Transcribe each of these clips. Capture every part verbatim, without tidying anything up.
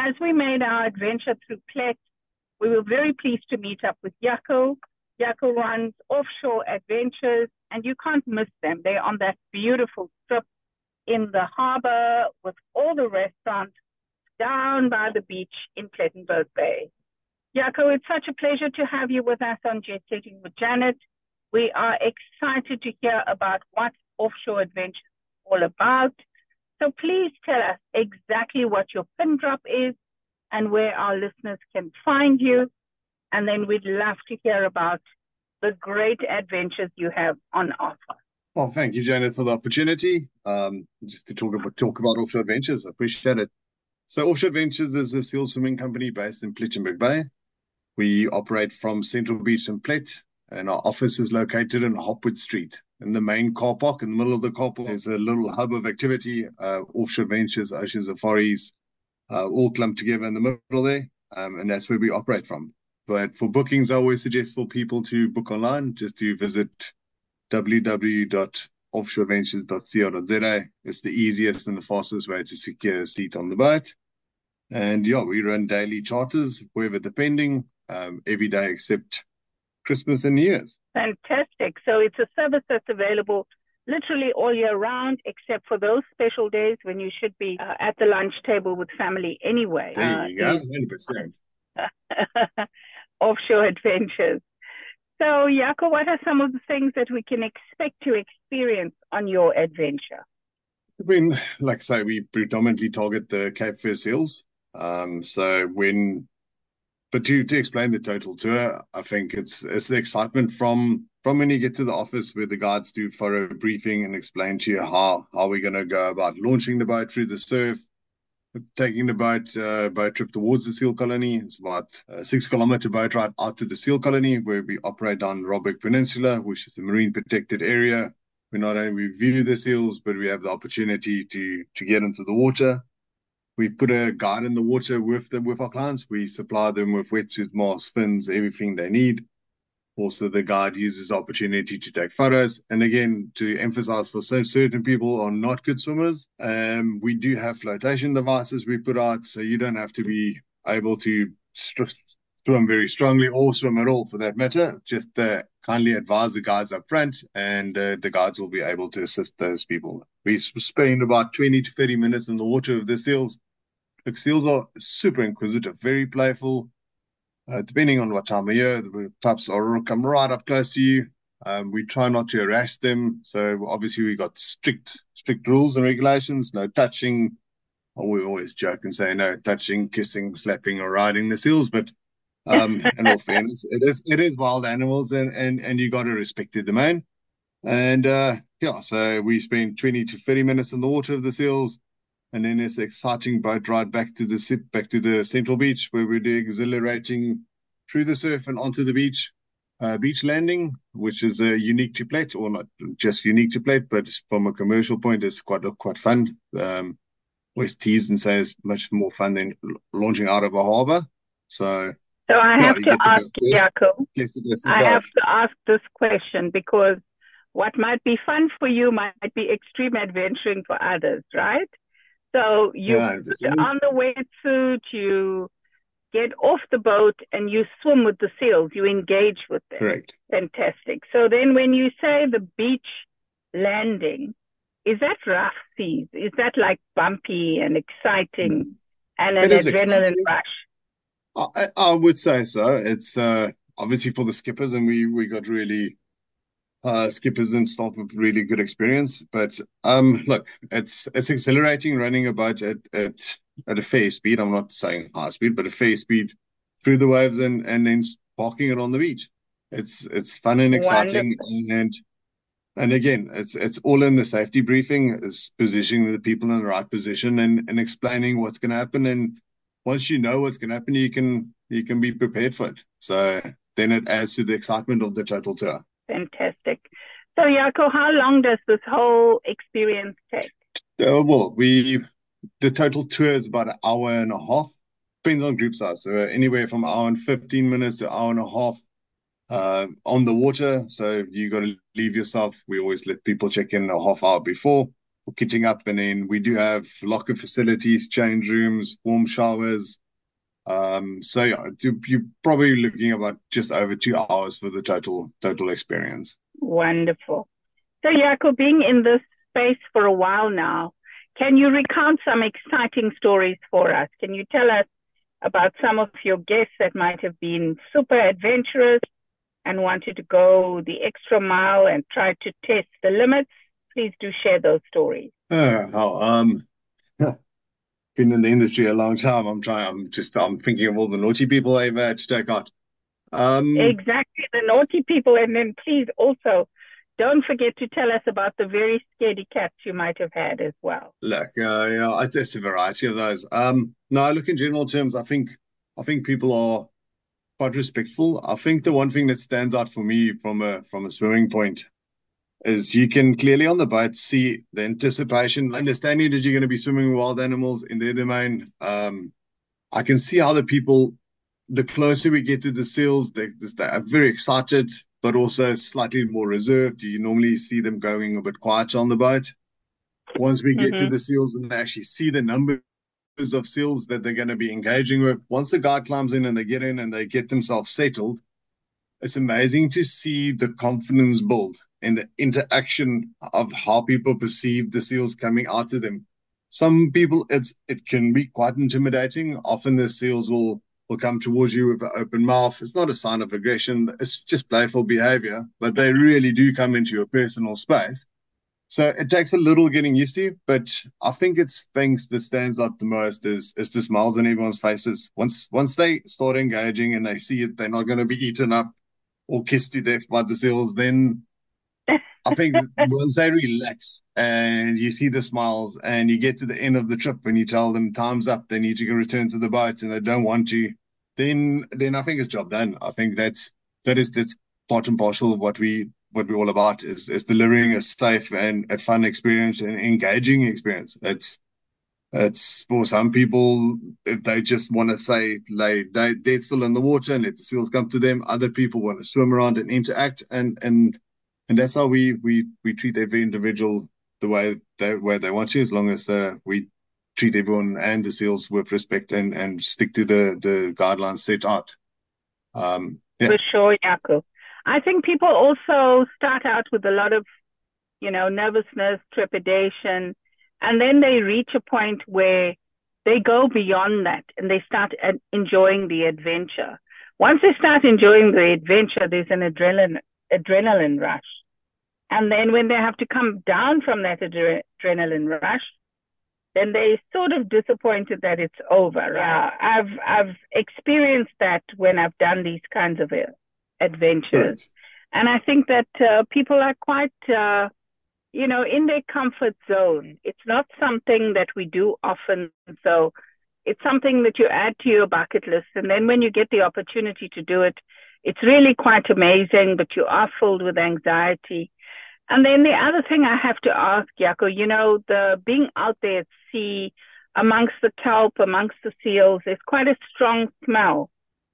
as we made our adventure through Plett, we were very pleased to meet up with Jaco. Jaco runs Offshore Adventures, and you can't miss them. They're on that beautiful strip in the harbor with all the restaurants down by the beach in Plettenberg Bay. Jaco, it's such a pleasure to have you with us on Jet Setting with Janet. We are excited to hear about what Offshore Adventures is all about. So please tell us exactly what your pin drop is and where our listeners can find you. And then we'd love to hear about the great adventures you have on offer. Well, thank you, Janet, for the opportunity um, just to talk about talk about Offshore Adventures. I appreciate it. So Offshore Adventures is a seal swimming company based in Plettenberg Bay. We operate from Central Beach and Plett, and our office is located in Hopwood Street. In the main car park, in the middle of the car park, there's a little hub of activity, uh, Offshore Adventures, Ocean Safaris, uh, all clumped together in the middle there, um, and that's where we operate from. But for bookings, I always suggest for people to book online, just to visit w w w dot offshore adventures dot co dot z a. It's the easiest and the fastest way to secure a seat on the boat. And yeah, we run daily charters, weather depending, um, every day except Christmas and New Year's. Fantastic. So it's a service that's available literally all year round, except for those special days when you should be uh, at the lunch table with family anyway. There you uh, go, one hundred percent. Offshore Adventures. So, Jaco, what are some of the things that we can expect to experience on your adventure? I mean, like I say, we predominantly target the Cape Fear seals. Um, so when, but to, to explain the total tour, I think it's it's the excitement from from when you get to the office where the guides do thorough briefing and explain to you how, how we're going to go about launching the boat through the surf, taking the boat uh, boat trip towards the seal colony. It's about a six kilometer boat ride out to the seal colony where we operate on Raubeek Peninsula, which is a marine protected area. We not only view the seals, but we have the opportunity to to get into the water. We put a guide in the water with them, with our clients. We supply them with wetsuit, masks, fins, everything they need. Also, the guide uses the opportunity to take photos. And again, to emphasize for certain people are not good swimmers, um, we do have flotation devices we put out, so you don't have to be able to swim very strongly or swim at all for that matter. Just uh, kindly advise the guides up front, and uh, the guides will be able to assist those people. We spend about twenty to thirty minutes in the water with the seals. The seals are super inquisitive, very playful. Uh, depending on what time of year, the pups are come right up close to you. Um, we try not to harass them. So obviously we got strict strict rules and regulations. No touching. Well, we always joke and say no touching, kissing, slapping, or riding the seals. But um, in all fairness, it is it is wild animals, and and and you got to respect the domain. And uh, yeah, so we spend twenty to thirty minutes in the water of the seals. And then there's the exciting boat ride back to the back to the Central Beach, where we do exhilarating through the surf and onto the beach, uh, beach landing, which is uh, unique to Plett, or not just unique to Plett, but from a commercial point, it's quite quite fun. Um, always tease and say it's much more fun than launching out of a harbour. So, so I have yeah, to ask Jaco. I have to ask this question because what might be fun for you might be extreme adventuring for others, right? So you yeah, put on the wetsuit, you get off the boat, and you swim with the seals. You engage with them. Correct. Fantastic. So then when you say the beach landing, is that rough seas? Is that like bumpy and exciting and an adrenaline exciting. rush? I, I would say so. It's uh, obviously for the skippers, and we, we got really... Uh, skippers and staff with really good experience, but um, look, it's it's exhilarating running a boat at, at at a fair speed. I'm not saying high speed, but a fair speed through the waves and and then parking it on the beach. It's it's fun and exciting, Wonderful. and and again, it's it's all in the safety briefing, is positioning the people in the right position and and explaining what's going to happen. And once you know what's going to happen, you can you can be prepared for it. So then it adds to the excitement of the total tour. Fantastic. So, Jaco, how long does this whole experience take? Uh, well, we the total tour is about an hour and a half. Depends on group size. So anywhere from an hour and fifteen minutes to an hour and a half uh, on the water. So you got to leave yourself. We always let people check in a half hour before. for kitting up. And then we do have locker facilities, change rooms, warm showers. Um, so yeah, you- you're probably looking about just over two hours for the total total experience. Wonderful. So, Jaco, being in this space for a while now, can you recount some exciting stories for us? Can you tell us about some of your guests that might have been super adventurous and wanted to go the extra mile and try to test the limits? Please do share those stories. Uh, oh, um, been in the industry a long time. I'm trying. I'm just. I'm thinking of all the naughty people I've had to take out. Um, Exactly, the naughty people. And then please also don't forget to tell us about the very scaredy cats you might have had as well. look, uh, yeah, it's, it's a variety of those. Um, no, look, in general terms, I think I think people are quite respectful. I think the one thing that stands out for me from a from a swimming point is you can clearly on the boat see the anticipation, understanding that you're going to be swimming with wild animals in their domain. Um, I can see how the people, the closer we get to the seals, they, they are very excited, but also slightly more reserved. You normally see them going a bit quieter on the boat. Once we get to Mm-hmm. the seals and they actually see the numbers of seals that they're going to be engaging with, once the guy climbs in and they get in and they get themselves settled, it's amazing to see the confidence build and the interaction of how people perceive the seals coming out of them. Some people, it's it can be quite intimidating. Often the seals will will come towards you with an open mouth. It's not a sign of aggression. It's just playful behavior, but they really do come into your personal space. So it takes a little getting used to, but I think it's things that stands out the most is is the smiles on everyone's faces. Once once they start engaging and they see it, they're not going to be eaten up or kissed to death by the seals, then I think once they relax and you see the smiles and you get to the end of the trip and you tell them time's up, they need to go return to the boat and they don't want to, then then I think it's job done. I think that's that is that's part and parcel of what we what we're all about is is delivering a safe and a fun experience and engaging experience. It's it's for some people, if they just want to say lay they, they're still in the water and let the seals come to them. Other people want to swim around and interact, and and and that's how we we we treat every individual the way they where they want to, as long as uh, we treat everyone and the seals with respect and and stick to the the guidelines set out. Um, yeah, For sure, Jaco. I think people also start out with a lot of, you know, nervousness, trepidation, and then they reach a point where they go beyond that and they start enjoying the adventure. Once they start enjoying the adventure, there's an adrenaline adrenaline rush. And then when they have to come down from that adre- adrenaline rush, then they're sort of disappointed that it's over. Right? Uh, I've I've experienced that when I've done these kinds of uh, adventures, correct. and I think that uh, people are quite, uh, you know, in their comfort zone. It's not something that we do often, so it's something that you add to your bucket list, and then when you get the opportunity to do it, it's really quite amazing. But you are filled with anxiety. And then the other thing I have to ask, Jaco, you know, the being out there at sea, amongst the kelp, amongst the seals, there's quite a strong smell.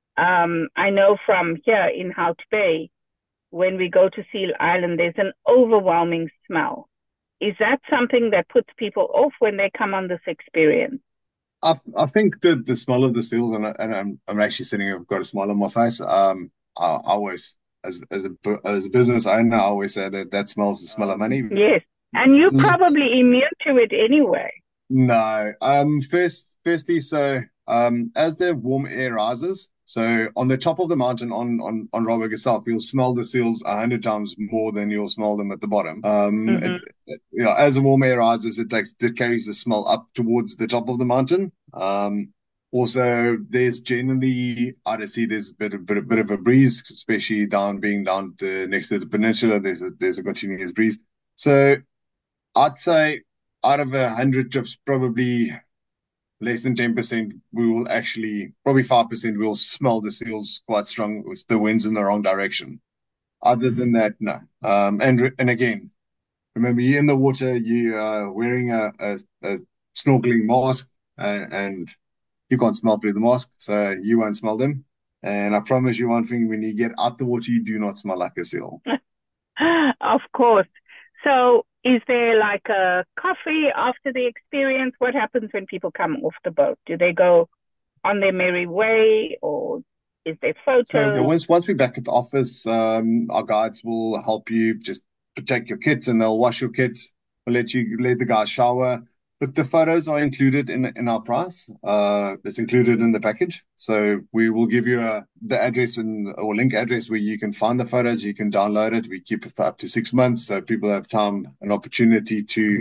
Um, I know from here in Hout Bay, when we go to Seal Island, there's an overwhelming smell. Is that something that puts people off when they come on this experience? I I think the the smell of the seals, and, I, and I'm I'm actually sitting here, I've got a smile on my face. Um, I, I always as as a bu- as a business owner, I always say that that smells the smell of money. Yes. And you're probably immune to it anyway. No. Um, first, firstly, so um, as the warm air rises, so on the top of the mountain on on on Raubeck itself, you'll smell the seals a hundred times more than you'll smell them at the bottom. Um, it, Mm-hmm. it, you know, as the warm air rises, it takes it carries the smell up towards the top of the mountain. Um, also, there's generally out at sea, there's a bit a bit, a bit of a breeze, especially down being down to, next to the peninsula. There's a there's a continuous breeze. So I'd say out of a hundred trips, probably less than ten percent, we will actually, probably five percent, we'll smell the seals quite strong with the winds in the wrong direction. Other than that, no. Um, and and again, remember, you're in the water, you are wearing a, a, a snorkeling mask, uh, and you can't smell through the mask, so you won't smell them. And I promise you one thing, when you get out the water, you do not smell like a seal. Of course. So Is there like a coffee after the experience? What happens when people come off the boat? Do they go on their merry way, or is there So yeah, photos? once once we're back at the office, um, our guides will help you just protect your kits, and they'll wash your kits. We'll let you let the guys shower. But the photos are included in in our price. Uh, it's included in the package. So we will give you a the address and or link address where you can find the photos. You can download it. We keep it for up to six months, so people have time and opportunity to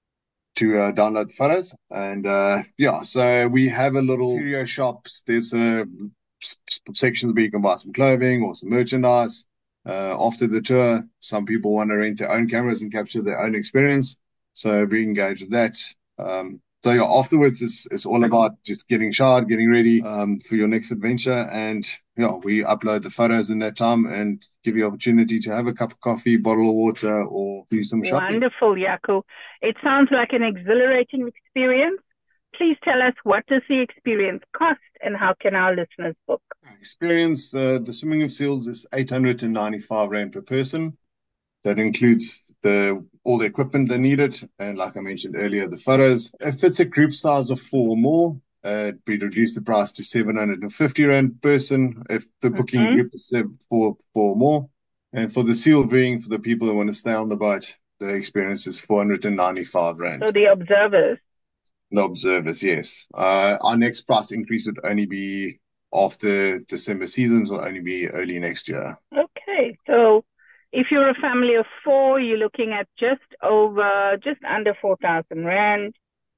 to uh, download the photos. And uh, yeah, so we have a little curio shops. There's a sections where you can buy some clothing or some merchandise. Uh, after the tour, some people want to rent their own cameras and capture their own experience. So we engage with that. Um, so yeah, afterwards, it's, it's all about just getting showered, getting ready um, for your next adventure. And yeah, we upload the photos in that time and give you opportunity to have a cup of coffee, bottle of water, or do some shopping. Wonderful, Jaco. It sounds like an exhilarating experience. Please tell us, what does the experience cost and how can our listeners book? Experience, uh, the swimming of seals is eight hundred ninety-five rand per person. That includes the all the equipment they needed, and like I mentioned earlier, the photos. If it's a group size of four or more, uh, we'd reduce the price to seven hundred fifty rand per person if the booking Mm-hmm. group is seven, four, four or more. And for the seal viewing, for the people who want to stay on the boat, the experience is four hundred ninety-five rand. So the observers. The observers, yes. Uh, our next price increase would only be after December seasons, will only be early next year. Okay, so if you're a family of four, you're looking at just over, just under four thousand rand.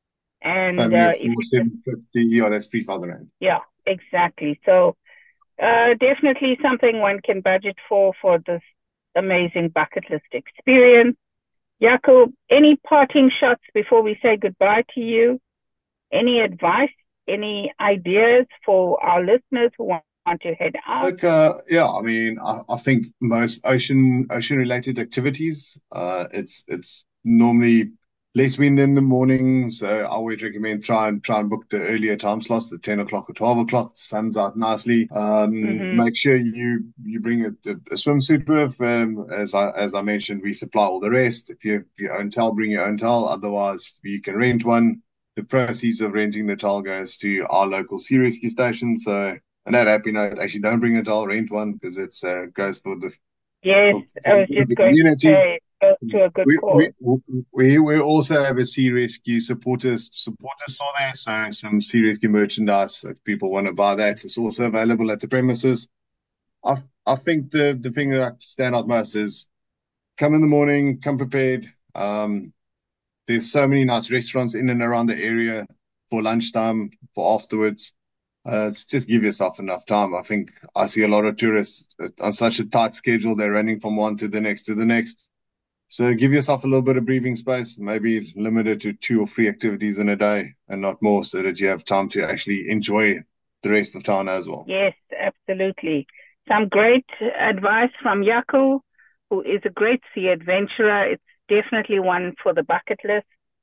And Family uh, of if four, you seven fifty, yeah, that's three thousand rand. yeah, exactly. So uh, definitely something one can budget for for this amazing bucket list experience. Jaco, any parting shots before we say goodbye to you? Any advice, any ideas for our listeners who want, want to head out? Look, uh, yeah, I mean, I, I think most ocean ocean related activities, uh, it's it's normally less wind in the morning, so I always recommend try and try and book the earlier time slots, the ten o'clock or twelve o'clock. The sun's out nicely. Um, Mhm. Make sure you you bring a, a, a swimsuit with. Um, as I as I mentioned, we supply all the rest. If you have your own towel, bring your own towel. Otherwise, you can rent one. The proceeds of renting the towel goes to our local sea rescue station. So, on that happy note, actually don't bring a towel, rent one, because it's uh, goes for the Yes, for, I for was just the going to community. say, it goes to a good We cause. we we we also have a sea rescue supporters supporter store there, so some sea rescue merchandise. If people want to buy that, it's also available at the premises. I I think the the thing that I stand out most is come in the morning, come prepared. Um, there's so many nice restaurants in and around the area for lunchtime, for afterwards. Uh, it's just give yourself enough time. I think I see a lot of tourists on such a tight schedule. They're running from one to the next to the next. So give yourself a little bit of breathing space, maybe limit it to two or three activities in a day and not more, so that you have time to actually enjoy the rest of town as well. Yes, absolutely. Some great advice from Jaco, who is a great sea adventurer. It's definitely one for the bucket list.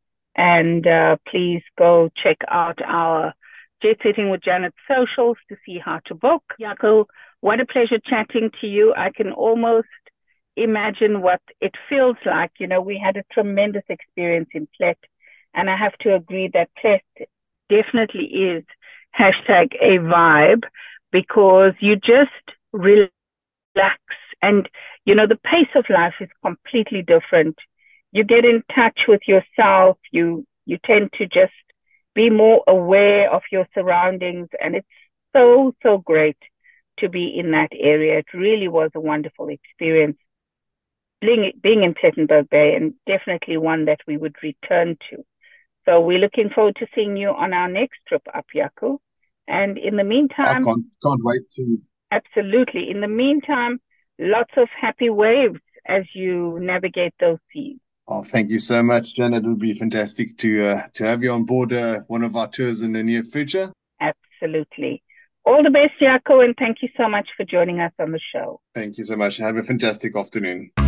And uh, please go check out our Jet Setting with Janet socials to see how to book. Jaco, what a pleasure chatting to you. I can almost imagine what it feels like. You know, we had a tremendous experience in Plet, and I have to agree that Plet definitely is hashtag a vibe, because you just relax, and you know the pace of life is completely different. You get in touch with yourself. You you tend to just be more aware of your surroundings, and it's so so great to be in that area. It really was a wonderful experience being, being in Plettenberg Bay, and definitely one that we would return to. So we're looking forward to seeing you on our next trip up, Jaco. And in the meantime, I can't can't wait to. Absolutely. In the meantime, lots of happy waves as you navigate those seas. Oh, thank you so much, Jen. It would be fantastic to uh, to have you on board uh, one of our tours in the near future. Absolutely. All the best, Jaco, and thank you so much for joining us on the show. Thank you so much. Have a fantastic afternoon.